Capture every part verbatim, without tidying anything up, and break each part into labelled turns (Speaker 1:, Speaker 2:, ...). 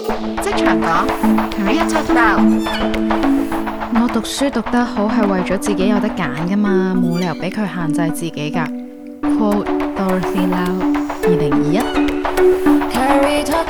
Speaker 1: 職場講 Career Talk Now。
Speaker 2: 我讀書讀得好係為咗自己有得揀㗎嘛，冇理由俾佢限制自己㗎。Quote Dorothy Lau， 二零二一。
Speaker 3: Career Talk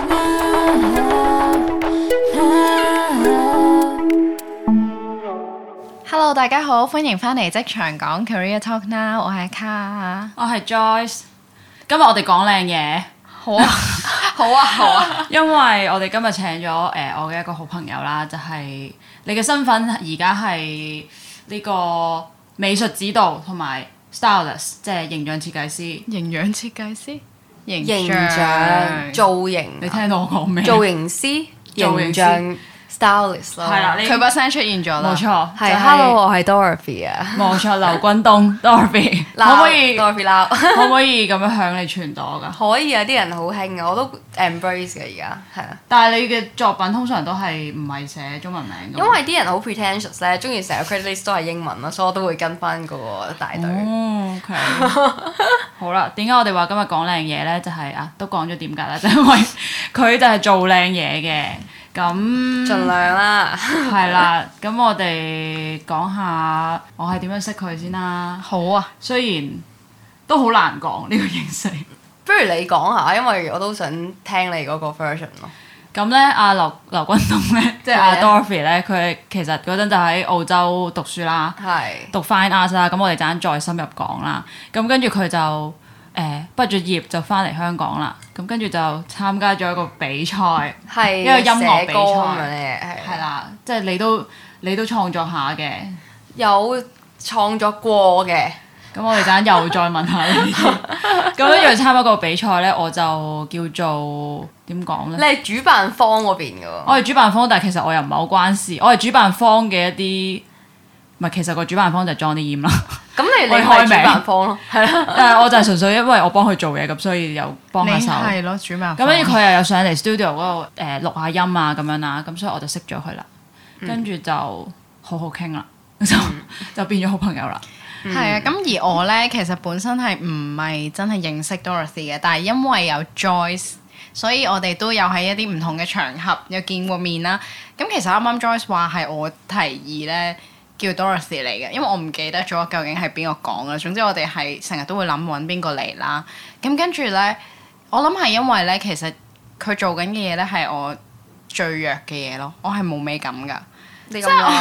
Speaker 2: Now。Hello， 大家好，歡迎翻嚟職場講 Career Talk Now， 我係卡，
Speaker 3: 我係 Joyce。今日我哋講靚嘢，
Speaker 2: 好啊，好啊，好啊。
Speaker 3: 因為我哋今日請咗誒、呃、我嘅一個好朋友啦，就係、是、你嘅身份而家係呢個美術指導同埋 stylist， 即係形象設計師。
Speaker 2: 營養設計師，形
Speaker 4: 形象造型，
Speaker 3: 你聽到我講咩？
Speaker 4: 造型師、形象 stylist 咯。
Speaker 3: 係啦，
Speaker 2: 佢把聲出現咗啦。
Speaker 3: 冇錯，
Speaker 4: 係、
Speaker 3: 就係、
Speaker 4: Hello， 我係 Dorothy 啊。
Speaker 3: 冇錯，劉君東 Dorothy， 可唔可以
Speaker 4: Dorothy Lau？
Speaker 3: 可唔可以咁樣向你傳朵㗎？
Speaker 4: 可以啊，啲人好興啊，我都 embrace 嘅而家，係啊。
Speaker 3: 但係你嘅作品通常都係唔係寫中文名㗎？
Speaker 4: 因為啲人好 pretentious 咧，中意成個 credit list 都係英文啦，所以我都會跟翻嗰個大隊。
Speaker 3: 哦 OK 好啦，點解我哋話今日講靚嘢咧？就係、是、啊，都講咗點解啦，就因為佢就係做靚嘢嘅。咁
Speaker 4: 盡量啦，
Speaker 3: 係啦。咁我哋講下我係點樣識佢先啦。
Speaker 2: 好啊，
Speaker 3: 雖然都好難講呢個認識。
Speaker 4: 不如你講下，因為我都想聽你嗰個 version 咯。
Speaker 3: 咁咧，阿劉劉君東咧，即係阿 Dorothy 咧，佢其實嗰陣就喺澳洲讀書啦，
Speaker 4: 係
Speaker 3: 讀 Fine Arts 啦。咁我哋陣間再深入講啦。咁跟住佢就誒、呃、畢咗業就翻嚟香港啦。咁跟住就參加咗一個比賽，
Speaker 4: 係
Speaker 3: 一個音樂比賽
Speaker 4: 咁樣係
Speaker 3: 係啦，即係你都你都創作下嘅，
Speaker 4: 有創作過嘅。
Speaker 3: 咁我哋陣間又再問下呢啲。咁跟住參加個比賽咧，我就叫做點講咧？
Speaker 4: 你係主辦方嗰邊嘅喎？
Speaker 3: 我係主辦方，但係其實我又唔係好關事。我係主辦方嘅一啲，唔係其實個主辦方就係 Johnny Yim 啦。
Speaker 4: 咁你你
Speaker 3: 我開名
Speaker 4: 係主辦方咯，係啦。
Speaker 3: 但係我就係純粹因為我幫佢做嘢，咁所以又幫下手。
Speaker 2: 係咯，主辦。
Speaker 3: 咁跟住佢又有上嚟 studio 嗰度誒錄下音啊咁樣啦，咁所以我就識咗佢啦。跟住就好好傾啦，就就變咗好朋友啦。
Speaker 2: 係啊，咁而我咧其實本身係唔係真係認識 Dorothy 嘅，但係因為有 Joyce，所以我哋都有喺一啲唔同嘅場合有見過面啦。咁其實啱啱 Joyce 話係我提議咧叫 Dorothy 嚟嘅，因為我唔記得咗究竟係邊個講啦。總之我哋係成日都會諗揾邊個嚟啦。咁跟住咧，我諗係因為咧其實佢做緊嘅嘢咧係我最弱嘅嘢咯，我係冇美感㗎。
Speaker 4: 你咁靚。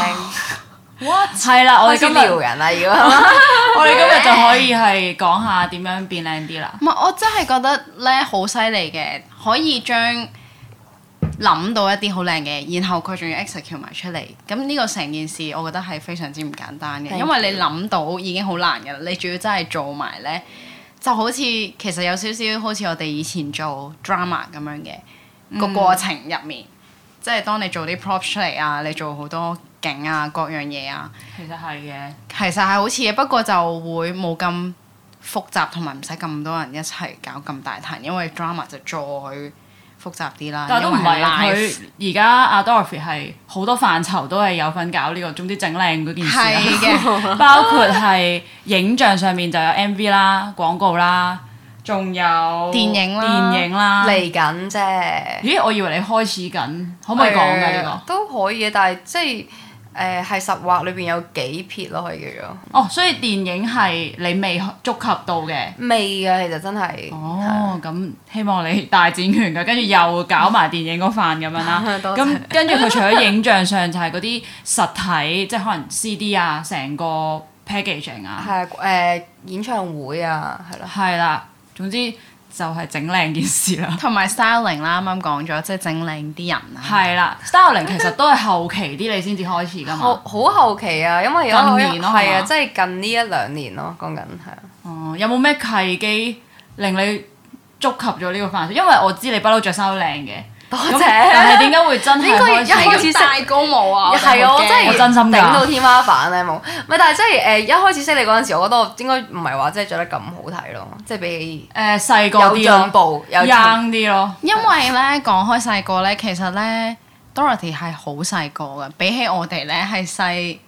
Speaker 3: What？ 係啦，我哋今日
Speaker 4: 撩人啦，如果
Speaker 3: 我哋今日就可以係講下點樣變靚啲啦。
Speaker 2: 唔係，我真係覺得咧好犀利嘅，可以將諗到一啲好靚嘅，然後佢仲要 execute 埋出嚟。咁呢個成件事，我覺得係非常之唔簡單嘅，因為你諗到已經好難㗎啦，你仲要真係做埋咧，就好似其實有少少好似我哋以前做 drama 咁樣嘅、嗯、個過程入面，即係當你做啲 props 出嚟啊，你做好多景啊，各樣嘢啊，
Speaker 3: 其實係嘅，
Speaker 2: 其實係好似嘅，不過就會冇咁複雜，同埋唔使咁多人一齊搞咁大壇，因為 drama 就再複雜啲啦。
Speaker 3: 但係都唔係啊，
Speaker 2: 因為
Speaker 3: 佢而家阿 Dorothy 係好多範疇都係有份搞呢個，總之整靚嗰件事
Speaker 2: 係嘅，
Speaker 3: 包括係影像上面就有 M V 啦、廣告啦，仲有
Speaker 2: 電影啦
Speaker 3: 電影啦
Speaker 4: 嚟緊啫。
Speaker 3: 咦，我以為你開始緊，可唔可以講㗎呢個？
Speaker 4: 都可以嘅，但係即係誒係實畫裏邊有幾撇咯，可以叫做。
Speaker 3: 哦，所以電影係你未觸及到嘅。
Speaker 4: 未啊，其實真係。
Speaker 3: 哦，咁希望你大展拳腳，跟住又搞埋電影嗰範咁樣啦。咁跟住佢除咗影像上就係嗰啲實體，即係可能 C D 啊，成個 packaging 啊。
Speaker 4: 係誒、呃、演唱會啊，係咯。
Speaker 3: 係啦，總之就係整靚件事啦。
Speaker 2: 同埋 styling 啦，啱啱講咗，即係整靚啲人啊。
Speaker 3: 係啦，styling 其實都係後期啲你先至開始㗎嘛。
Speaker 4: 好好後期啊，因為有
Speaker 3: 近年咯
Speaker 4: 係啊，
Speaker 3: 係嘛
Speaker 4: 即係近呢一兩年咯，講緊係啊。
Speaker 3: 哦，有冇咩契機令你觸及咗呢個範疇？因為我知你不嬲着衫都靚嘅。
Speaker 4: 多
Speaker 3: 咁
Speaker 4: 謝。
Speaker 3: 但係點解會真係
Speaker 4: 應該
Speaker 3: 開始
Speaker 4: 一開始
Speaker 2: 大高帽啊！
Speaker 4: 係啊，我真係
Speaker 3: 我真心㗎
Speaker 4: 頂到天花板咧冇。唔係，但係即係誒一開始識你嗰陣時，我覺得我應該唔係話即係着得咁好睇咯，即係比
Speaker 3: 誒細個
Speaker 4: 有進
Speaker 3: 啲咯，
Speaker 4: 步，有進
Speaker 3: young 啲咯。
Speaker 2: 因為咧講開細個咧，其實咧 Dorothy 係好細個嘅，比起我哋咧係細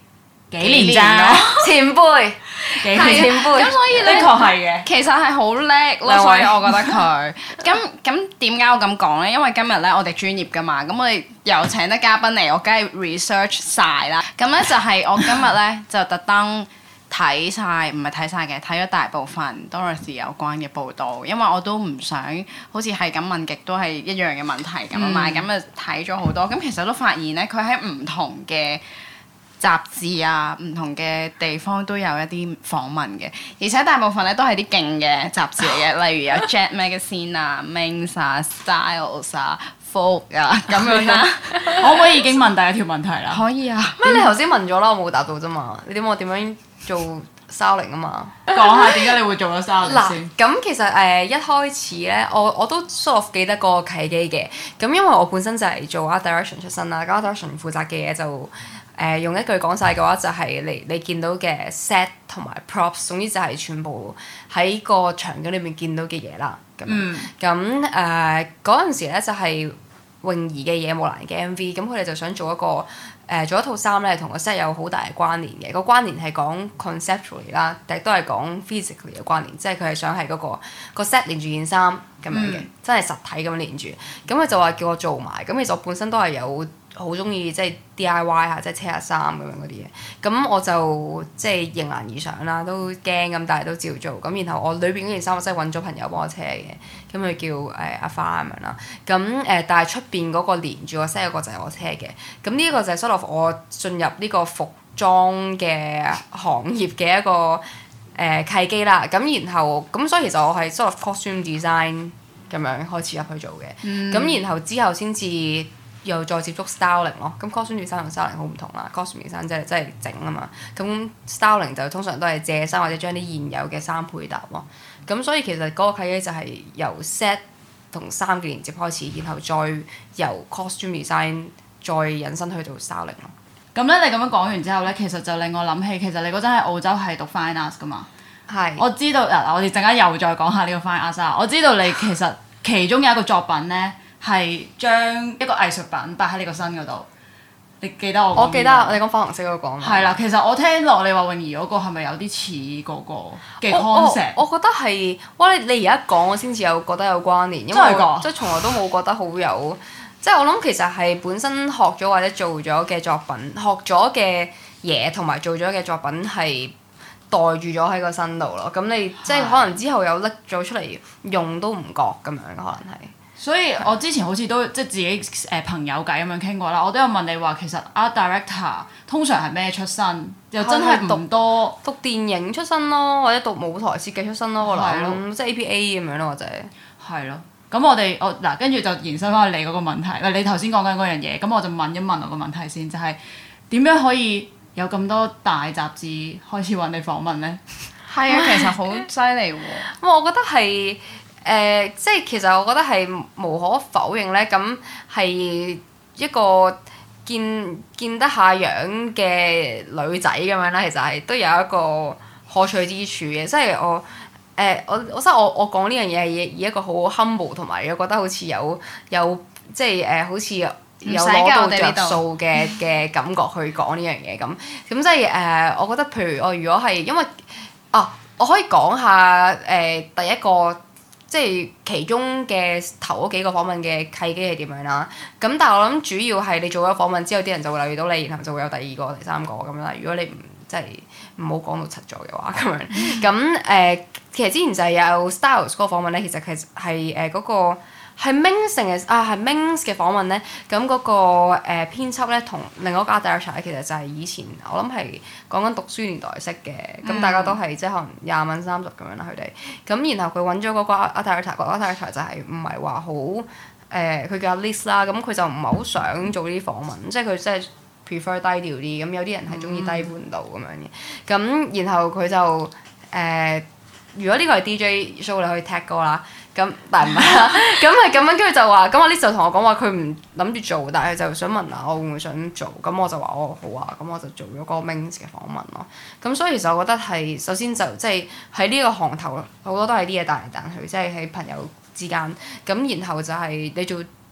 Speaker 3: 幾年咋？
Speaker 4: 前輩，
Speaker 3: 幾
Speaker 4: 係
Speaker 3: 年？
Speaker 4: 前輩，
Speaker 2: 咁所以咧，
Speaker 3: 的確係嘅。
Speaker 2: 其實係好叻咯，
Speaker 4: 兩位
Speaker 2: 所以我覺得佢。咁咁點解我咁講咧？因為今日咧我哋專業噶嘛，咁我哋又請得嘉賓嚟，我梗係 research 晒啦。咁咧就係我今日咧就特登睇晒，唔係睇晒嘅，睇咗大部分 Dorothy 有關嘅報導，因為我都唔想好似係咁問極都係一樣嘅問題咁啊嘛。咁啊睇咗好多，咁其實都發現咧，佢喺唔同嘅雜誌啊，唔同嘅地方都有一啲訪問嘅，而且大部分咧都係啲勁嘅雜誌嚟嘅，例如有 Jet Magazine 啊、Men's 啊、Styles 啊、Vogue 啊咁樣啦。
Speaker 3: 可唔可以已經問第一條問題啦？
Speaker 2: 可以啊。
Speaker 4: 咩？你頭先問咗啦，我冇答到啫嘛。你點我點樣做 styling 啊嘛？
Speaker 3: 講下點解你會做咗三年
Speaker 4: 嗱
Speaker 3: 先？，
Speaker 4: 咁其實誒、呃、一開始咧，我我都 sort of 記得嗰個契機嘅。咁因為我本身就係做 art direction 出身啦，咁 art direction 負責嘅嘢就誒、呃、用一句講晒嘅話，就係你你見到嘅 set 同埋 props，總之就係全部喺個場景裏面見到嘅嘢啦。咁咁誒嗰陣時咧就係、是、泳兒嘅野木蘭嘅 M V，咁佢哋就想做一個誒、呃、做一套衫咧，同個 set 有好大嘅關聯嘅。個關聯係講 conceptually 啦，但係都係講 physically 嘅關聯，即係佢係想係嗰、那個個 set 連住件衫咁樣嘅，嗯、真係實體咁樣連住。咁佢就話叫我做埋，咁其實我本身都係有好中意即係 D I Y 下，即係車下衫咁樣嗰啲嘢。咁我就即係迎難而上啦，都驚咁，但係都照做。咁然後我裏邊嗰件衫我真係揾咗朋友幫我車嘅，咁佢叫誒、呃、阿花咁樣啦。咁誒、呃，但係出邊嗰個連住個 set 嗰個就係我車嘅。咁呢一個就係 sort of 我進入呢個服裝嘅行業嘅一個誒、呃、契機啦。咁然後咁所以其實我係 sort of costume design 咁樣開始入去做嘅。咁、嗯、然後之後先至又再接觸 styling 咯。咁 costume design 同 styling 好唔同啦。costume design 即係即係整啊嘛。咁 styling 就通常都係借衫或者將啲現有嘅衫配搭咯。咁所以其實嗰個契機就係由 set 同衫嘅連接開始，然後再由 costume design 再引申去到 styling 咯。
Speaker 3: 咁咧，你咁樣講完之後咧，其實就令我諗起，其實你嗰陣喺澳洲係讀 fine arts 噶嘛？
Speaker 4: 係。
Speaker 3: 我知道嗱，我哋陣間又再講下呢個 fine arts 啊。我知道你其實其中有一個作品咧，係將一個藝術品擺喺你個身嗰度。你記得我講？
Speaker 4: 我記得我哋講粉紅色嗰個講。
Speaker 3: 係啦，其實我聽落你話泳兒嗰個係咪有啲似嗰個嘅 concept？
Speaker 4: 我覺得係，哇！你你而家講我先至有覺得有關聯，因為我即係從來都冇覺得好有。即係我諗其實係本身學咗或者做咗嘅作品，學咗嘅嘢同埋做咗嘅作品係袋住咗喺個身度咯。咁你即係可能之後有拎咗出嚟用都唔覺咁樣，可能係。
Speaker 3: 所以我之前好似都即係自己誒、呃、朋友偈咁樣傾過啦。我都有問你話，其實 art director 通常係咩出身？又真係唔多
Speaker 4: 讀電影出身咯，或者讀舞台設計出身咯，我諗
Speaker 3: 咯
Speaker 4: 即係 A P A 咁樣咯，或者
Speaker 3: 係咯。咁我哋我嗱跟住就延伸翻去你嗰個問題。嗱，你頭先講緊嗰樣嘢，咁我就問一問我個問題先，就係、是、點樣可以有咁多大雜誌開始揾你訪問咧？
Speaker 2: 係啊，其實好犀利喎。
Speaker 4: 我覺得係誒、呃，即係其實我覺得係無可否認咧，咁係一個見見得下樣嘅女仔咁樣啦。其實係都有一個可取之處嘅，即係我。誒、呃、我我覺得我我講呢樣嘢係以以一個好 humble 同埋，我覺得好似有有即係誒、呃、好似有攞到着數嘅嘅感覺去講呢樣嘢咁。咁即係誒，我覺得譬如我如果係因為啊，我可以講下誒、呃、第一個即係其中嘅頭嗰幾個訪問嘅契機係點樣啦。咁但係我諗主要係你做咗訪問之後，啲人就會留意到你，然後就會有第二個、第三個咁樣啦。如果你唔即係唔好講到柒咗嘅話，咁樣咁誒、呃，其實之前就係有 Styles 嗰個訪問咧，其實其實係誒嗰個係 Mings 定係啊係 Mings 嘅訪問咧，咁嗰、那個誒、呃、編輯咧同另外一個 art director 咧，其實就係以前我諗係講緊讀書年代識嘅，咁、嗯、大家都係即係可能廿蚊三十咁樣啦，佢哋咁然後佢揾咗嗰個 art director，個 art director 就係唔係話好誒，佢、呃、叫 Liz 啦，咁佢就唔係好想做呢啲訪問，即係佢即係。prefer 低調啲，咁有啲人係中意低半度咁樣嘅，咁、嗯、然後佢就誒、呃，如果呢個係 D J show 你可以踢歌啦，咁但係唔係啦，咁係咁樣，跟住就話，咁阿 Liz 就同我講話佢唔諗住做，但係就想問下我會唔會想做，咁我就話哦好啊，咁我就做咗嗰個 Mings 嘅訪問咯，咁所以其實我覺得係首先就即係喺呢個行頭好多都係啲嘢彈嚟彈去，即係喺朋友之間，咁然後就係你做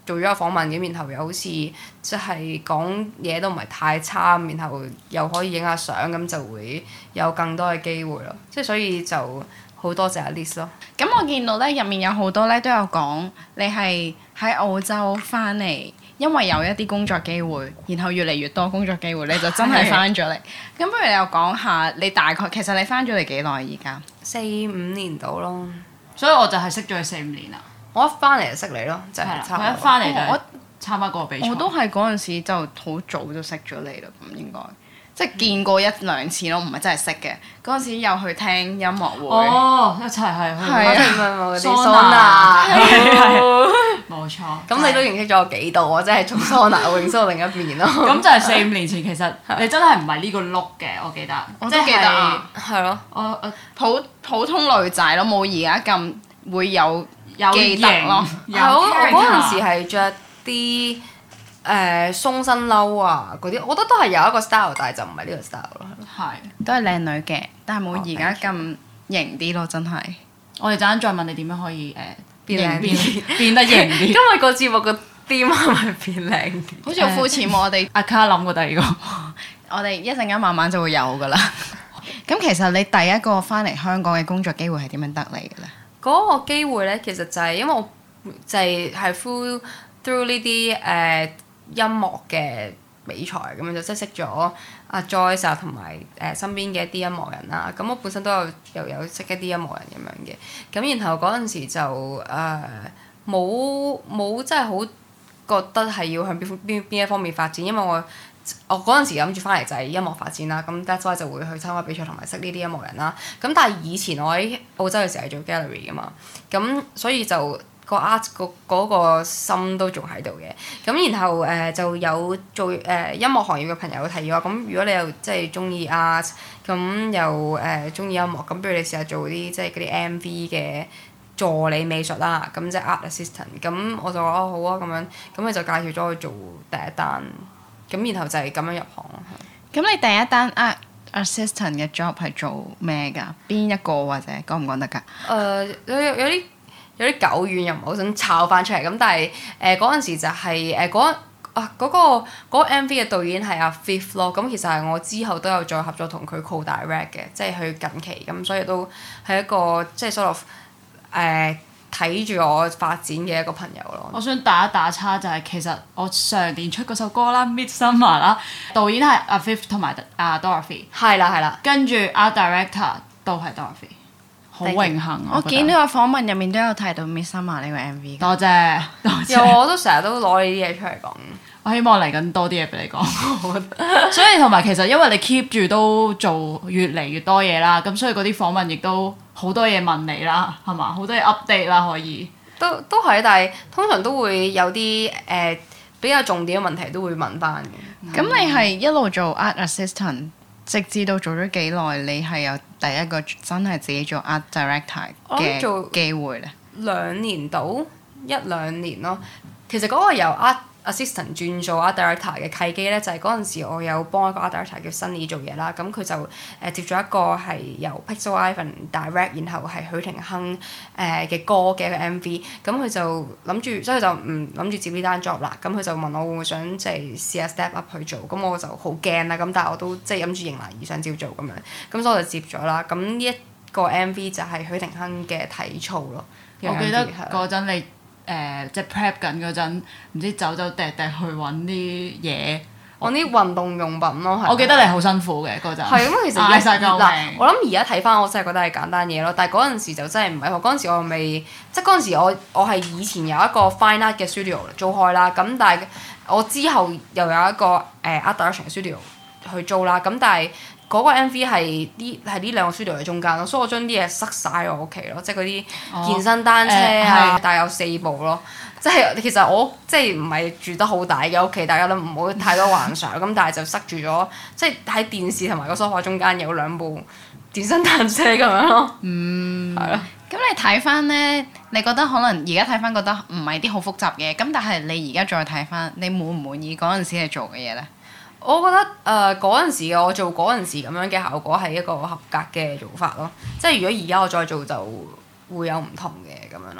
Speaker 4: 做咗個訪問咁，然後又好似即係講嘢都唔係太差，然後又可以影下相，咁就會有更多嘅機會咯。即係所以就好多謝阿 Liz 咯。
Speaker 2: 咁我見到咧入面有好多咧都有講你係喺澳洲翻嚟，因為有一啲工作機會，然後越嚟越多工作機會，你就真係翻咗嚟。咁不如你又講下你大概其實你翻咗嚟幾耐而家？
Speaker 4: 四五年到咯。
Speaker 3: 所以我就係識咗佢四五年啦。
Speaker 4: 我一翻嚟就識你咯，就係差唔多。
Speaker 3: 佢一翻嚟就
Speaker 2: 我
Speaker 3: 參加嗰個比賽。
Speaker 2: 我都係嗰陣時就好早就識咗你啦，咁應該即係見過一兩次咯，唔係真係識嘅。嗰陣時又去聽音樂會。
Speaker 3: 哦，一齊係去。
Speaker 2: 係
Speaker 4: 啊，嗰啲
Speaker 3: 桑
Speaker 4: 桑
Speaker 3: 拿。
Speaker 4: 拿。
Speaker 3: 冇錯。
Speaker 4: 咁你都認識咗我幾度？我真係從桑拿我認識到另一邊咯。
Speaker 3: 咁就係四五年前，其實你真係唔係呢個 look 嘅，我記得。
Speaker 2: 我都記得啊。
Speaker 4: 係咯。
Speaker 3: 我我
Speaker 2: 普普通女仔咯，冇而家咁會有
Speaker 3: 有
Speaker 2: 記得咯。
Speaker 4: 係我我嗰陣時係著啲誒鬆身褸啊嗰啲，我覺得都係有一個 style，但係就唔係呢個 style 咯。
Speaker 3: 係。
Speaker 2: 都係靚女嘅，但係冇而家咁型啲咯，真係。
Speaker 3: 我哋陣間再問你點樣可以誒
Speaker 4: 變靚啲
Speaker 3: 變變得型啲。
Speaker 4: 今日個節目個 theme 係咪變靚啲？
Speaker 2: 好似好膚淺喎，我哋
Speaker 3: 阿卡諗過第二個。
Speaker 2: 我哋一陣間慢慢就會有噶啦。咁其實你第一個翻嚟香港嘅工作機會係點樣得嚟嘅咧？
Speaker 4: 嗰個機會咧，其實就係因為我就係係 through through 呢啲誒音樂嘅比賽咁樣就即係識咗阿 Joyce 啊同埋誒身邊嘅一啲音樂人啦。咁我本身都有又有識一啲音樂人咁樣嘅。咁然後嗰陣時就誒冇冇真係好覺得係要向邊邊邊一方面發展，因為我我嗰陣時諗住翻嚟就係音樂發展啦。咁 that's why 就會去參加比賽同埋識呢啲音樂人啦。咁但係以前我喺澳洲嘅時候係做 gallery 噶嘛，咁所以就個 art 個嗰個心都仲喺度嘅。咁然後誒、呃、就有做誒、呃、音樂行業嘅朋友提議話，咁如果你又即係中意 art，咁又誒中意音樂，咁不如你試下做啲即係嗰啲 M V 嘅助理美術啦，咁即係 art assistant。咁我就話哦好啊咁樣，咁佢就介紹咗我做第一單，咁然後就係咁樣入行咯。
Speaker 2: 咁你第一單 art assistant 嘅 job 係做咩㗎？邊一個或者講唔講得㗎？
Speaker 4: 誒有有有啲有啲久遠，又唔係好想抄翻出嚟。咁但係誒嗰陣時就係誒嗰啊嗰、嗰個嗰、嗰個 M V 嘅導演係阿 Fifth 咯。咁其實係我之後都有再合作同佢 co-direct 嘅，即係佢近期咁，所以都係一個即係 sort of 誒睇住我發展嘅一個朋友咯。
Speaker 3: 我想打一打叉就係、是、其實我上年出嗰首歌啦 Midsummer 啦，導演係阿 Fifth 同埋阿 Dorothy。係
Speaker 4: 啦係啦。
Speaker 3: 跟住 art director 都係 Dorothy。好榮幸
Speaker 2: 我見到個訪問入面都有提到 Midsummer 呢個 M V。
Speaker 3: 多謝多謝。
Speaker 4: 有我都成日都攞呢啲嘢出嚟講。
Speaker 3: 我希望嚟緊多啲嘢俾你講。所以同埋其實因為你 keep 住都做越嚟越多嘢啦，咁所以嗰啲訪問亦都好多嘢問你啦，係嘛？好多嘢 update 啦，可以。
Speaker 4: 都都係，但係通常都會有啲誒、呃、比較重點嘅問題都會問翻嘅。
Speaker 2: 咁、嗯、你係一路做 art assistant，直至到做咗幾耐？你係有第一個真係自己做 art director 嘅機會咧？
Speaker 4: 兩年到一兩年咯。其實嗰個由 art assistant 轉做 art director 嘅契機咧，就係嗰陣時我有幫一個 art director 叫 Sunny 做嘢啦。咁佢就誒、呃、接咗一個係由 Pixel Ivan direct，然後係許廷鏗誒嘅歌嘅一個 M V。咁佢就諗住，所以就唔諗住接呢單 job 啦。咁佢就問我會唔會想即係試下 step up 去做。咁我就好驚啦。咁但係我都即係諗住迎難而上照做咁樣。咁所以我就接咗啦。咁呢一個 M V 就係許廷鏗嘅體操咯。
Speaker 3: 我記得嗰陣你。誒、呃、即係 prep 緊嗰陣，唔知走走趯趯去揾啲嘢，
Speaker 4: 揾啲運動用品咯。
Speaker 3: 我記得你好辛苦嘅嗰陣。係
Speaker 4: 咁，其實
Speaker 3: 嗌曬救命。
Speaker 4: 我諗而家睇翻，我真係覺得係簡單嘢咯。但係嗰陣時就真係唔係喎。嗰陣時我未，即係嗰陣時我我係以前有一個 fine art 嘅 studio 租開啦。咁但係我之後又有一個誒、呃、art direction 嘅 studio 去租啦。咁但係嗰個 M V 係呢係呢兩個 studio 嘅中間咯，所以我將啲嘢塞晒我屋企咯，即係嗰啲健身單車啊，哦、但係有四部咯，即係其實我即係唔係住得好大嘅屋企，大家都唔好太多幻想咁，但係就塞住咗，即係喺電視同埋個梳化中間有兩部健身單車咁樣咯。嗯，係咯。
Speaker 2: 咁你睇翻咧，你覺得可能而家睇翻覺得唔係啲好複雜嘅，咁但係你而家再睇翻，你滿唔滿意嗰陣時你做嘅嘢咧？
Speaker 4: 我覺得誒嗰陣時嘅我做嗰陣時咁樣嘅效果係一個合格嘅做法咯，即係如果而家我再做就會有唔同嘅咁樣咯。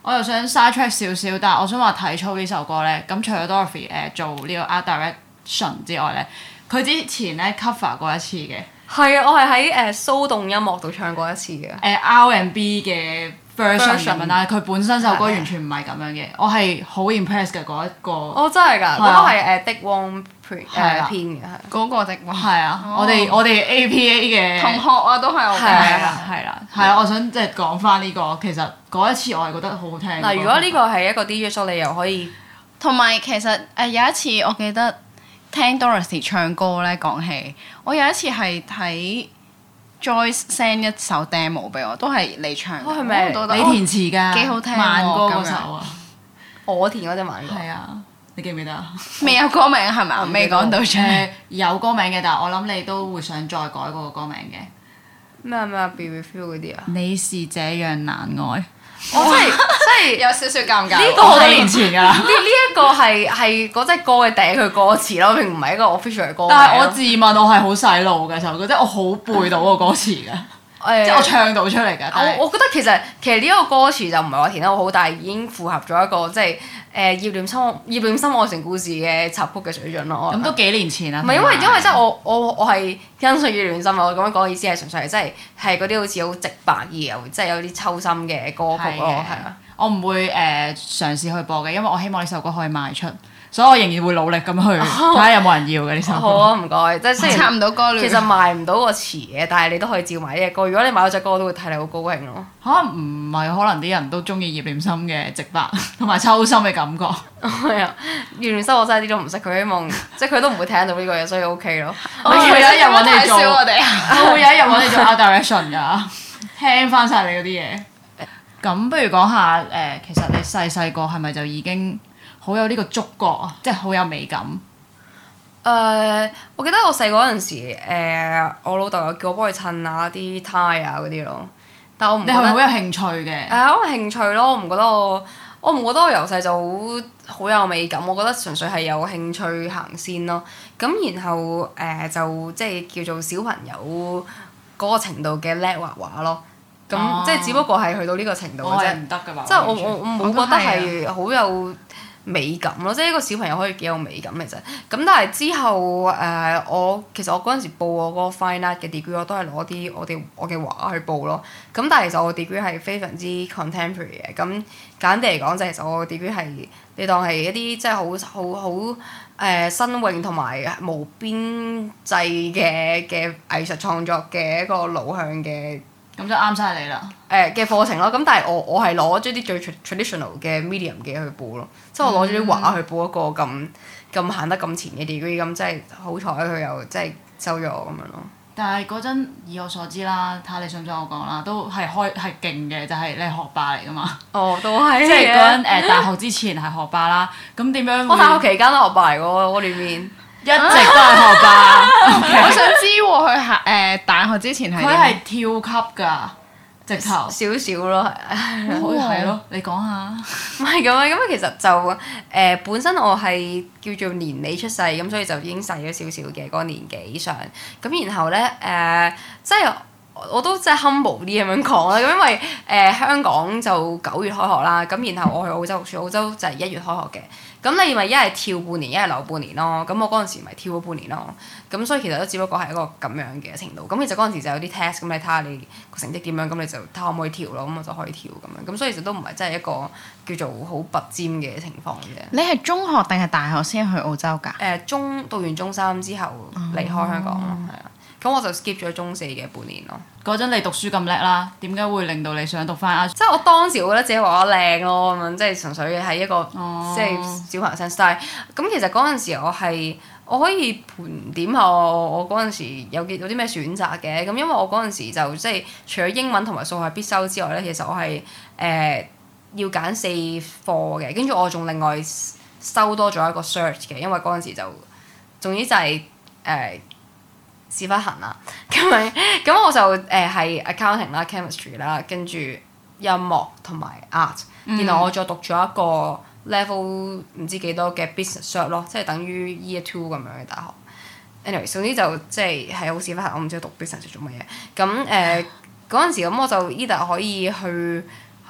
Speaker 3: 我又想 side track 少少，但係我想話體操呢首歌咧，咁除咗 Dorothy 誒、呃、做呢個 art direction 之外咧，佢之前咧 cover 過一次嘅。
Speaker 4: 係啊，我係喺誒騷動音樂度唱過一次嘅。誒、
Speaker 3: 呃、R and B 嘅 version 咁樣啦，佢本身首歌完全唔係咁樣嘅，我係好 impress 嘅嗰一個。
Speaker 4: 哦，真係㗎，嗰個係誒 Dick Wong 編誒編嘅，係
Speaker 2: 嗰個的喎。
Speaker 3: 係啊，我哋我哋 A P A 嘅
Speaker 2: 同學啊，都係我嘅。
Speaker 3: 係啦係啦係啦，我想即係講翻呢個，其實嗰一次我係覺得好好聽。
Speaker 4: 嗱，如果呢個係一個 D J show，你又可以
Speaker 2: 同埋其實誒有一次我記得聽 Dorothy 唱歌咧，講起我有一次係睇 Joyce send 一首 demo 俾我，都係你唱。
Speaker 4: 哦，係咪？
Speaker 3: 你填詞㗎？
Speaker 2: 幾好聽喎！
Speaker 3: 慢歌嗰首啊，
Speaker 4: 我填嗰隻慢歌。
Speaker 3: 係啊，你記唔記得啊？
Speaker 2: 未有歌名係咪？未講到出嚟。
Speaker 3: 有歌名嘅，但係我諗你都會想再改嗰個歌名嘅。
Speaker 4: 咩咩 Be With You 嗰啲啊？
Speaker 3: 你是這樣難愛。
Speaker 4: 我真係真係
Speaker 2: 有少少尷尬。
Speaker 4: 呢個
Speaker 3: 好多年前㗎啦。
Speaker 4: 呢呢一個係係嗰隻歌嘅第一句歌詞咯，並唔係一個 official 嘅歌。
Speaker 3: 但係我自問我係好洗腦嘅首歌，即係我好背到個歌詞㗎。
Speaker 4: 誒，
Speaker 3: 即係我唱到出嚟㗎。
Speaker 4: 我我覺得其實其實呢一個歌詞就唔係話填得好好，但係已經符合咗一個即係誒葉念琛葉念琛愛情故事嘅插曲嘅水準咯。
Speaker 3: 咁都幾年前啦。
Speaker 4: 唔係因為因為即係我我我係欣賞葉念琛，我咁樣講嘅意思係純粹係即係係嗰啲好似好直白而又即係有啲抽心嘅歌曲咯，係啊。
Speaker 3: 我唔會誒、呃、嘗試去播嘅，因為我希望呢首歌可以賣出，所以我仍然會努力咁去睇下有冇人要嘅呢首歌。
Speaker 4: 好啊，唔該。即係雖然
Speaker 2: 插唔到歌
Speaker 4: 其實賣唔到個詞嘅，但係你都可以照買呢隻歌。如果你買咗隻歌，我都會替你好高興咯。
Speaker 3: 可能唔係，可能啲人都中意葉念琛嘅直白同埋抽心嘅感覺。
Speaker 4: 係啊，葉念琛我真係啲都唔識，佢希望即係佢都唔會聽到呢個嘢，所以 OK 咯。
Speaker 3: 我會有一日揾你做，
Speaker 2: 我哋
Speaker 3: 我會有一日揾你做 art direction 㗎，聽翻晒你嗰啲嘢。咁不如講下誒、呃，其實你細細個係咪就已經好有呢個觸覺啊？即係好有美感。
Speaker 4: 誒、呃，我記得我細個嗰陣時，呃、我老豆有叫我幫佢襯下啲 tie 啊嗰啲咯。但我唔覺得
Speaker 3: 你係咪好有興趣嘅？
Speaker 4: 誒，好有興趣咯！我唔覺得我，我唔覺得我由細就好好有美感。我覺得純粹係有興趣行先咯。咁然後誒、呃、就即係叫做小朋友嗰個程度嘅叻畫畫咯。咁、哦、即係只不過係去到呢個程度嘅啫，
Speaker 3: 唔得㗎嘛。
Speaker 4: 即係我我我冇覺得係好有美感咯，即係一個小朋友可以幾有美感嘅啫。咁但係之後誒、呃，我其實我嗰陣時報我嗰個 fine art 嘅 degree，我都係攞啲我哋我嘅畫去報咯。咁但係其實我 degree 係非常之 contemporary 嘅。咁簡單嚟講，就其實我 degree 係你當係一啲即係好好好誒新穎同埋無邊際嘅嘅藝術創作嘅一個路向嘅。
Speaker 3: 咁就啱晒你啦！
Speaker 4: 誒嘅課程咯，咁但係我我係攞咗啲最 traditional 嘅 medium 嘅去報咯，即係我攞咗啲畫去報一個咁咁行得咁前嘅 degree，咁即係好彩佢又即係收咗我咁樣咯。
Speaker 3: 但係嗰陣以我所知啦，睇下你想唔想我講啦，都係開係勁嘅，就係、是、你係學霸嚟噶嘛。
Speaker 4: 哦，都係。
Speaker 3: 即係嗰陣誒大學之前係學霸啦，咁點樣？
Speaker 4: 我大學期間都學霸嚟㗎喎，我裏面。
Speaker 3: 一直都係學霸。
Speaker 2: Okay. 我想知喎，佢係誒大學之前係
Speaker 3: 佢係跳級㗎，直頭
Speaker 4: 少少咯，係。
Speaker 3: 可以係咯，你講下。
Speaker 4: 唔係咁啊，咁其實就誒、呃、本身我係叫做年尾出世，咁所以就已經細咗少少嘅嗰個年紀上。咁然後咧誒、呃，即係我都即係 humble 啲咁樣講啦。咁因為誒、呃、香港就九月開學啦，咁然後我去澳洲讀書，澳洲就係一月開學嘅。咁你咪一係跳半年，一係留半年咯。咁我嗰陣時咪跳咗半年咯。咁所以其實都只不過係一個咁樣嘅程度。咁其實嗰陣時就有啲 test，咁你睇下你個成績點樣，咁你就睇下可唔可以跳咯。咁我就可以跳咁樣。咁所以其實都唔係真係一個叫做好拔尖嘅情況嘅。
Speaker 2: 你係中學定係大學先去澳洲㗎？誒、
Speaker 4: 呃，中讀完中三之後離開香港咯，係啊、哦。咁我就 skip 咗中四嘅半年咯。
Speaker 3: 嗰陣你讀書咁叻啦，點解會令到你想讀翻啊？
Speaker 4: 即係我當時我覺得自己畫得靚咯，咁樣即係純粹係一個、哦、即係小朋友 sense。但係咁其實嗰陣時我係我可以盤點下我我嗰陣時有幾有啲咩選擇嘅。咁因為我嗰陣時就即係除咗英文同埋數學必修之外咧，其實我係誒、呃、要揀四課嘅，跟住我仲另外收多咗一個 search 嘅，因為嗰陣時就總之就係、是、誒。呃屎忽痕啦，咁咪咁我就誒係、呃、accounting 啦、chemistry 啦，跟住音樂同埋 art，、嗯、然後我再讀咗一個 level 唔知幾多嘅 business cert 咯，即係等於 year two 咁樣嘅大學。anyway，總之就即係係好屎忽痕，我唔知讀 business 做乜嘢。咁誒嗰陣時咁我就 either 可以去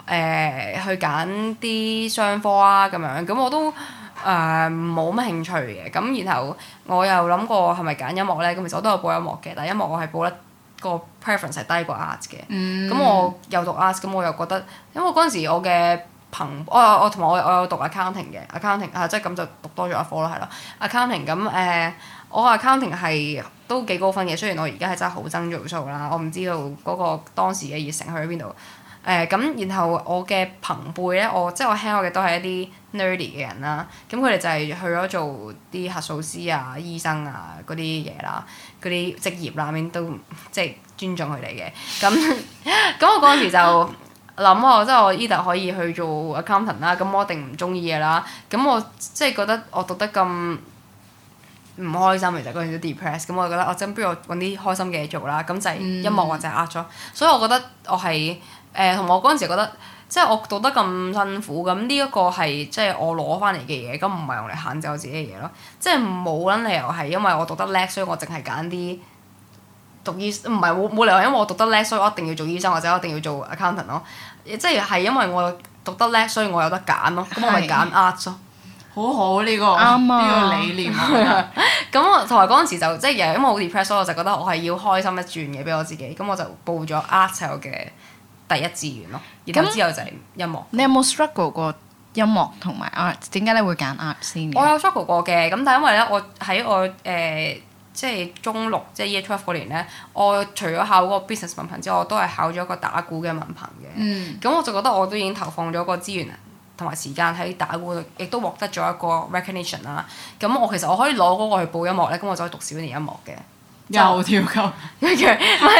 Speaker 4: 誒去揀啲商科啊咁樣，咁我都誒冇乜興趣嘅。咁然後我又諗過係咪揀音樂咧？咁其實我都有報音樂嘅，但係音樂我係報得個 preference 係低過 art 嘅。咁、嗯、我又讀 art，咁我又覺得，因為嗰陣時我嘅朋，我我同埋我我有讀 accounting 嘅 accounting 啊，即係咁就讀多咗一科啦，係啦 accounting 咁誒、呃，我 accounting 係都幾高分嘅，雖然我而家係真係好憎做數啦，我唔知道嗰個當時嘅熱誠去咗邊度。誒咁、呃，然後我嘅朋輩咧，我即係我 hang 我嘅都係一啲 nerdy 嘅人啦。咁佢哋就係去咗做啲核數師啊、醫生啊嗰啲嘢啦，嗰啲職業啦，面都即係尊重佢哋嘅。咁咁我嗰陣時就諗啊，即係我 either 可以去做 accountant 啦，咁我一定唔中意嘅啦。咁我即係覺得我讀得咁唔開心，其實嗰陣時都 depressed。咁我覺得我真不如我揾啲開心嘅嘢做啦。咁就係音樂或者 art 咗。所以我覺得我係。誒同埋我嗰陣時覺得，即係我讀得咁辛苦，咁呢一個係即係我攞翻嚟嘅嘢，咁唔係用嚟限制我自己嘅嘢咯。即係冇撚理由係因為我讀得叻，所以我淨係揀啲讀醫，唔係冇冇理由因為我讀得叻，所以我一定要做醫生或者我一定要做 accountant 咯。即係係因為我讀得叻，所以我有得揀咯。咁我咪揀 art 咯。
Speaker 3: 好好呢、呢個呢個理念啊！
Speaker 4: 咁我同埋嗰陣時就即係因為好 depressed，所以我就覺得我係要開心一轉嘅俾我自己，咁我就報咗 art 係我嘅第一志願咯，然後之後就係音樂。
Speaker 2: 你有冇 struggle 過音樂同埋 art？ 點解你會揀 art 先嘅？
Speaker 4: 我有 struggle 過嘅，咁但係因為咧，我喺我誒、呃、即係中六即係 year twelve 嗰年咧，我除咗考嗰個 business 文憑之外，我都係考咗個打鼓嘅文憑嘅。嗯。咁我就覺得我都已經投放咗個資源同埋時間喺打鼓度，亦都獲得咗一個 recognition 啦。咁我其實我可以攞嗰個去報音樂咧，咁我就可以讀小年音樂嘅。
Speaker 3: 又跳級，
Speaker 4: 唔係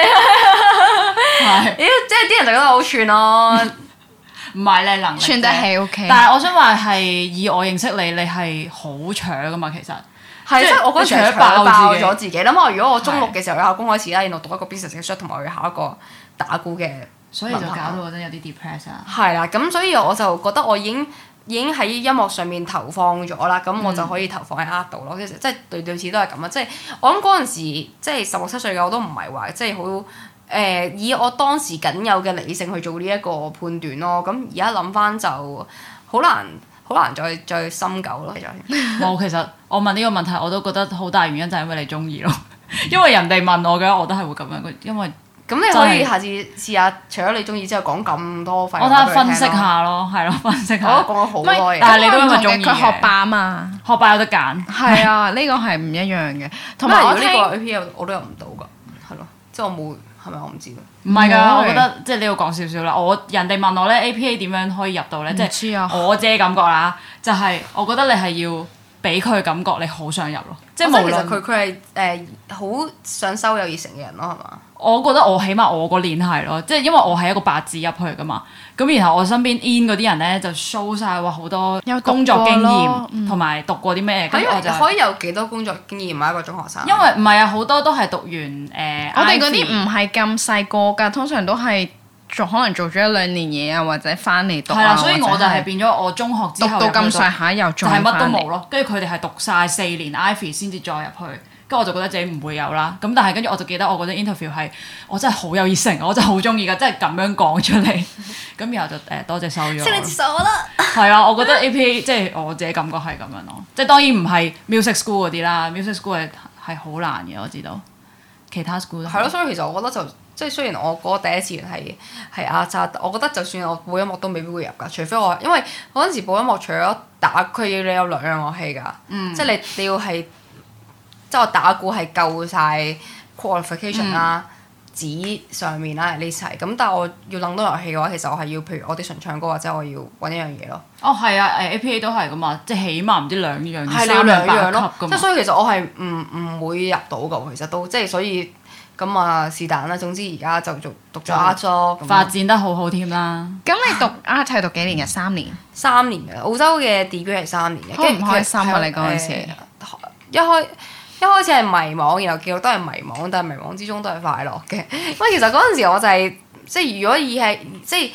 Speaker 4: 啊，妖即係啲人就覺得好串咯，
Speaker 3: 唔係你能力
Speaker 2: 串得起 OK。
Speaker 3: 但係我想話係以我認識你，你係好搶噶嘛，其實
Speaker 4: 係即係我嗰陣時搶爆咗自己。諗下如果我中六嘅時候要考公開試啦，然後讀一個 business 嘅 shut 同埋我要考一個打鼓嘅，
Speaker 3: 所以就搞到嗰陣有啲 depress 啊。
Speaker 4: 係啦，咁所以我就覺得我已經已經喺音樂上面投放咗啦，咁我就可以投放喺 art 度咯。其實即係對對似都係咁啊，即係我諗嗰陣時即係十六七歲嘅我都唔係話即係好誒以我當時僅有嘅理性去做呢一個判斷咯。咁而家諗翻就好難好難再再深究咯。
Speaker 3: 冇，其實我問呢個問題我都覺得好大原因就係因為你中意咯，因為人哋問我嘅話我都係會咁樣，因為。咁
Speaker 4: 你可以下次試下，除咗你中意之後講咁多廢話，
Speaker 3: 我睇下分析下咯，係咯，分析下。
Speaker 4: 我都講咗好多嘢。
Speaker 3: 但係你都因為中意嘅。
Speaker 2: 佢學霸啊嘛，
Speaker 3: 學霸有得揀。
Speaker 2: 係啊，呢個係唔一樣嘅。同
Speaker 4: 埋我
Speaker 2: 呢
Speaker 4: 個 A P A 我都入唔到㗎，係咯，即係我冇係咪我唔知㗎。
Speaker 3: 唔係㗎，我覺得即係你要講少少啦。我人哋問我咧 A P A 點樣可以入到咧，即係我自己感覺啦，就係我覺得你係要俾佢感覺你好想入咯，即係無論
Speaker 4: 佢佢係誒好想收有熱誠嘅人咯，係嘛？
Speaker 3: 我覺得我起碼我個年係咯，即係因為我係一個八字入去噶嘛，咁然後我身邊 in 嗰啲人咧就 show 曬話好多工作經驗同埋讀過啲咩，跟住我就
Speaker 4: 可以有幾多工作經驗啊？一個中學生？
Speaker 3: 因為唔係啊，好多都係讀完誒，
Speaker 2: 我哋嗰啲唔係咁細個㗎，通常都係做可能做咗一兩年嘢啊，或者翻嚟讀啊。
Speaker 3: 係啦，所以我就係變咗我中學之後
Speaker 2: 讀到咁上下又再
Speaker 3: 係乜都冇咯，跟住佢哋係讀晒四年 Ivy 先至再入去。跟住我就覺得自己唔會有啦，咁但係跟住我就記得我嗰陣 interview 係我真係好有熱誠，我真係好中意㗎，真係咁樣講出嚟，咁然後就誒多謝收咗。
Speaker 4: 識你接受我啦。
Speaker 3: 係啊，我覺得 A P A 即係我自己感覺係咁樣咯，即係當然唔係 music school 嗰啲啦 ，music school 係係好難嘅，我知道。其他 school 都係
Speaker 4: 咯，所以其實我覺得就即係雖然我嗰個第一志願係係亞扎，我覺得就算我報音樂都未必會入㗎，除非我因為嗰陣時報音樂除咗打，佢要你有兩樣樂器㗎，嗯、即係你你要係。即係我打鼓係夠晒 qualification 啦，紙、嗯、上面啦呢齊，咁但係我要諗到樂器嘅話，其實我係要譬如我啲純唱歌或者我要揾一樣嘢咯。
Speaker 3: 哦，係啊，誒 A P A 都係噶嘛，即係起碼唔知兩樣、
Speaker 4: 係
Speaker 3: 三
Speaker 4: 兩樣
Speaker 3: 咯。
Speaker 4: 即係所以其實我係唔唔會入到㗎，其實都即係所以咁啊是但啦。總之而家就做讀咗 art 咯，
Speaker 3: 發展得好好添啦。
Speaker 2: 咁你讀 art 係讀幾年嘅？三年。
Speaker 4: 三年嘅澳洲嘅 degree 係三年嘅。
Speaker 2: 開唔開心啊？你嗰陣時
Speaker 4: 一開。一開始係迷茫，然後繼續都係迷茫，但係迷茫之中都係快樂嘅。因為其實嗰陣時我就係、是、即係如果以係即係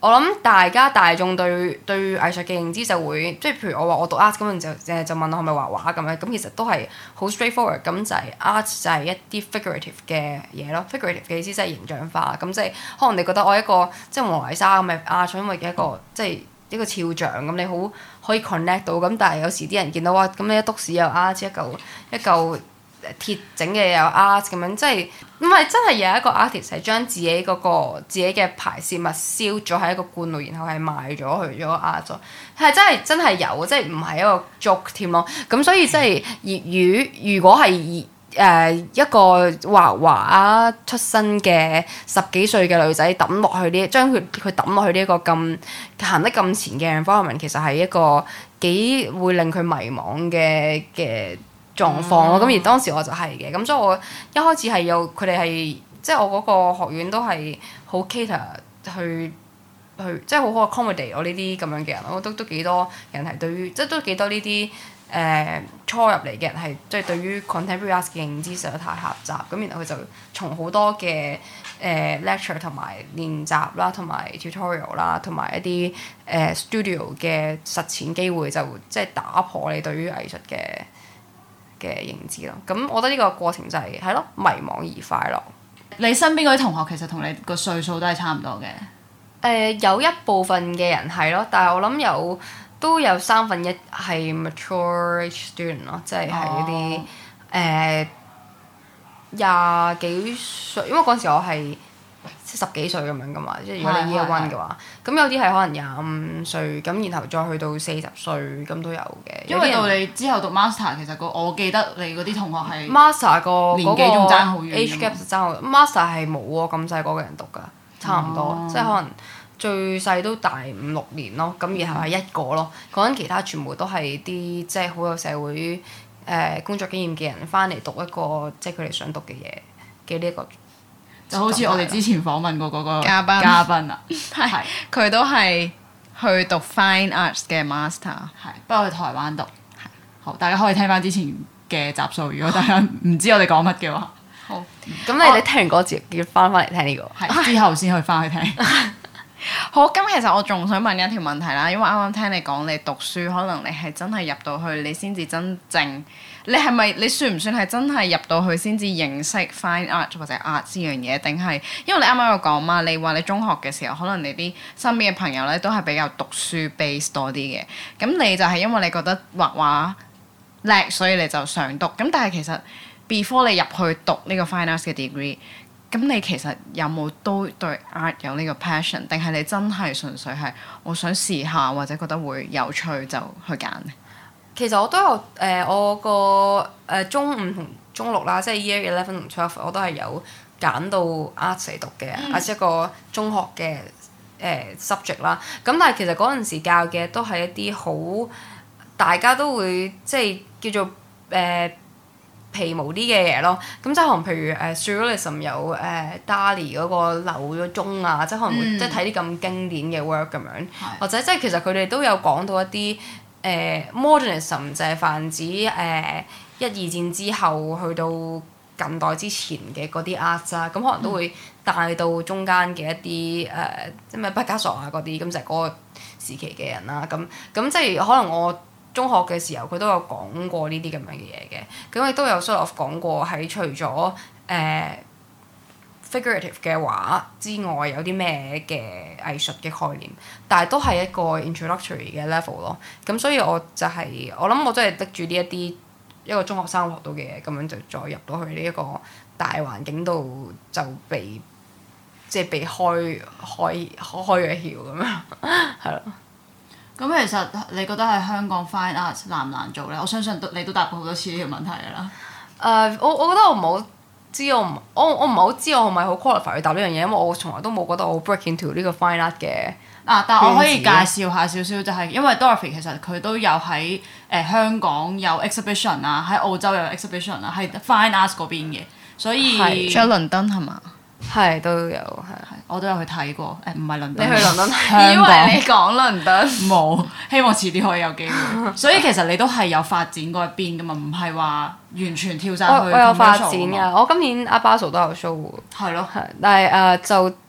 Speaker 4: 我諗大家大眾對對藝術嘅認知就會，即係譬如我話我讀 art 咁樣就誒就問我係咪畫畫咁樣，咁其實都係好 straightforward，咁就係 art 就係一啲 figurative 嘅嘢咯 ，figurative 嘅意思即係形象化，咁即係可能你覺得我一個即係蒙娜麗莎咁嘅 art，因為嘅一個即係一個肖像咁，你好可以 connect 到，咁但係有時啲人見到哇，咁你一篤屎有 art，一嚿一嚿鐵整嘅有 art 咁樣，即係唔係真係有一個 artist 係將自己嗰、個自己嘅排泄物燒咗喺一個罐度，然後係賣咗去咗 art 咗，係真係真係有，即係唔係一個 joke 添咯。咁所以即係如如果係誒、呃、一個畫畫出身嘅十幾歲嘅女仔抌落去呢，將佢佢抌落去呢一個咁行得咁前嘅 environment，其實係一個幾會令佢迷惘嘅嘅狀況咯，咁、嗯、而當時我就係嘅，咁所以我一開始係有佢哋係，即係我嗰個學院都係好 cater 去去，即係好好 accommodate 我呢啲咁樣嘅人，我都都幾多人係對於，即係都幾多呢啲誒初入嚟嘅人係，即係對於 contemporary art 嘅認知實在太狹窄，咁然後佢就從好多嘅誒、呃、lecture 同埋練習啦，同埋 tutorial 啦，同埋一啲誒、呃、studio 嘅實踐機會，就即係打破你對於藝術嘅嘅認知咯，咁我覺得呢個過程就係係咯迷惘而快樂。
Speaker 3: 你身邊嗰啲同學其實同你個歲數都係差唔多嘅。誒、
Speaker 4: 呃、有一部分嘅人係咯，但係我諗有都有三分一係 mature student 咯，即係係一啲誒廿幾歲，因為嗰陣時我係十幾歲咁樣噶嘛，即係如果你 year one 嘅話，咁有啲係可能廿五歲，咁然後再去到四十歲咁都有嘅。
Speaker 3: 因為到你之後讀 master， 其實個我記得你嗰啲同學係
Speaker 4: master 個
Speaker 3: 年紀仲爭好遠
Speaker 4: age gap 就爭好遠 master 係冇喎，咁細個嘅人讀㗎，差唔多，哦、即係可能最細都大五六年咯，咁然後係一個咯，講緊其他全部都係啲即係好有社會誒、呃、工作經驗嘅人翻嚟讀一個即係佢哋想讀嘅嘢嘅呢一個。
Speaker 3: 就好似我哋之前訪問過嗰個
Speaker 2: 嘉賓
Speaker 3: 嘉賓啊，
Speaker 2: 係佢都係去讀 Fine Arts 嘅 Master，
Speaker 3: 係不過去台灣讀。係好，大家可以聽翻之前嘅集數，如果大家唔知我哋講乜嘅話。
Speaker 4: 好，咁你哋聽完嗰節要翻翻嚟聽呢個，
Speaker 3: 係之後先去翻去聽。
Speaker 2: 好，咁其實我仲想問一條問題啦，因為啱啱聽你講你讀書，可能你係真係入到去，你先至真正，你係咪你算唔算係真係入到去先至認識 fine art 或者 art 呢樣嘢？定係因為你啱啱有講嘛，你話你中學嘅時候，可能你啲身邊嘅朋友咧都係比較讀書 base 多啲嘅，咁你就係因為你覺得畫畫叻，所以你就想讀。咁但係其實 before 你入去讀呢個 fine arts 嘅 degree。咁你其實有冇都對 art 有呢個 passion， 定係你真係純粹係我想試下或者覺得會有趣就去揀呢？
Speaker 4: 其實我都有誒、呃，我個誒、呃、中五同中六啦，即係 year eleven 同 twelve，我都係有揀到 art 嚟讀嘅，或者、嗯、一個中學嘅誒、呃、subject 啦。咁但係其實嗰陣時教嘅都係一啲好大家都會即係叫做誒。呃皮毛啲嘅嘢咯，咁即係可能譬如誒 Surrealism 有誒、呃、Dali 嗰個留咗鐘啊，即係可能會、嗯、即係睇啲咁經典嘅 work 咁樣，是或者即係其實佢哋都有講到一啲誒、呃、Modernism 就係泛指誒、呃、一二戰之後去到近代之前嘅嗰啲 art 啊，咁可能都會帶到中間嘅一啲誒即係咩畢加索啊嗰啲，咁就係嗰個時期嘅人啦，咁咁即係可能我中學嘅時候，佢都有講過呢啲咁樣嘅嘢嘅，咁亦都有 sort of 講過喺除咗誒、呃、figurative 嘅畫之外，有啲咩嘅藝術嘅概念，但係都係一個 introductory 嘅 level 咯。咁所以我就係、是、我諗我真係拎住呢一啲一個中學生學到嘅嘢，咁樣就再入到去呢一個大環境度，就被即係、就是、被開開開咗竅咁樣，係咯。
Speaker 3: 咁其實你覺得喺香港 fine art 難唔難做咧？我相信都你都答過好多次呢條問題㗎啦。
Speaker 4: 誒、uh，我我覺得我唔好知我唔我我唔係好知我係咪好 qualify 去答呢樣嘢，因為我從來都冇覺得我 break into 呢個 fine art 嘅。啊，
Speaker 3: 但我可以介紹下少少，就係因為 Dorothy 其實佢都有喺誒、呃、香港有 exhibition 啊，喺澳洲有 exhibition 啊，係 fine art 嗰邊嘅，所以
Speaker 2: 仲有倫敦係嘛？
Speaker 4: 係都有，係
Speaker 3: 我都有去睇過。誒唔係倫敦，
Speaker 4: 你去倫敦？
Speaker 2: 以為你講倫敦
Speaker 3: 冇，希望遲啲可以有機會。所以其實你都係有發展過一邊噶嘛，唔係話完全跳晒去。
Speaker 4: 我有發展㗎，我今年阿巴蘇都有 show 喎。
Speaker 3: 係咯，
Speaker 4: 係，但係誒、呃、就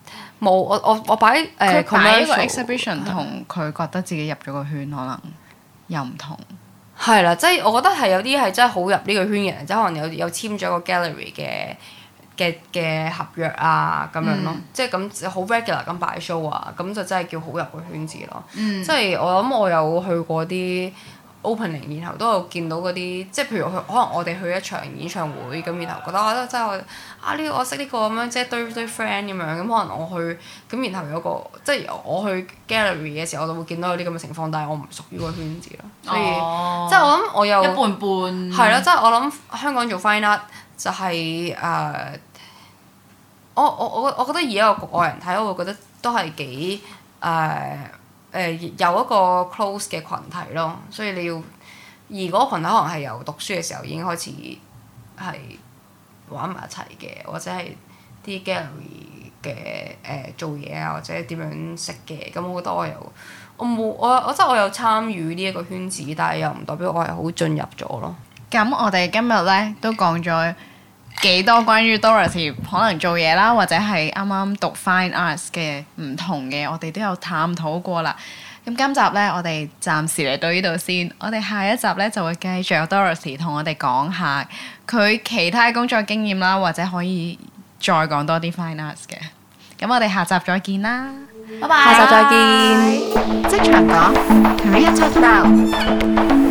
Speaker 4: 冇，我我我擺誒
Speaker 2: 佢擺一個
Speaker 4: commercial
Speaker 2: exhibition 同佢覺得自己入咗個圈可能又唔同。
Speaker 4: 係啦，即係我覺得係有啲係真係好入呢個圈嘅人，即係可能有有簽咗個 gallery 嘅嘅嘅合約啊咁樣咯，
Speaker 2: 嗯、
Speaker 4: 即係咁好 regular 咁擺 show 啊，咁就真係叫好入個圈子咯。
Speaker 2: 嗯、
Speaker 4: 即係我諗我有去過啲 opening，然後都有見到嗰啲，即係譬如去可能我哋去一場演唱會咁，然後覺得我覺得真係我啊呢、呢個我識呢個咁樣，即係堆堆 friend 咁樣，咁可能我去咁，然後有個即係我去 gallery 嘅時候，我就會見到有啲咁嘅情況，但係我唔屬於個圈子咯，所以、
Speaker 3: 哦、
Speaker 4: 即係我諗我有
Speaker 3: 一半半
Speaker 4: 係咯，即係我諗香港做 fine art 就係、是、誒、呃，我我我我覺得而家個外人睇，我會覺得都係幾誒。呃誒、呃、有一個 close 嘅群體咯，所以你要而嗰個羣體可能係由讀書嘅時候已經開始係玩埋一齊嘅，或者係啲 gallery 嘅誒、呃、做嘢啊，或者點樣識嘅。咁我覺得我有我冇我我即係我有參與呢一個圈子，但係又唔代表我係好進入咗咯。
Speaker 2: 咁我哋今日咧都講咗幾多關於 Dorothy 可能做嘢啦，或者係啱啱讀 Fine Arts 嘅唔同嘅，我哋都有探討過啦。咁今集咧，我哋暫時嚟到呢度先。我哋下一集咧就會繼續有 Dorothy 同我哋講下佢其他工作經驗啦，或者可以再講多啲 Fine Arts 嘅。咁我哋下集再見啦，拜拜。
Speaker 4: 下集再見。
Speaker 1: 職場講 Career Talk Now。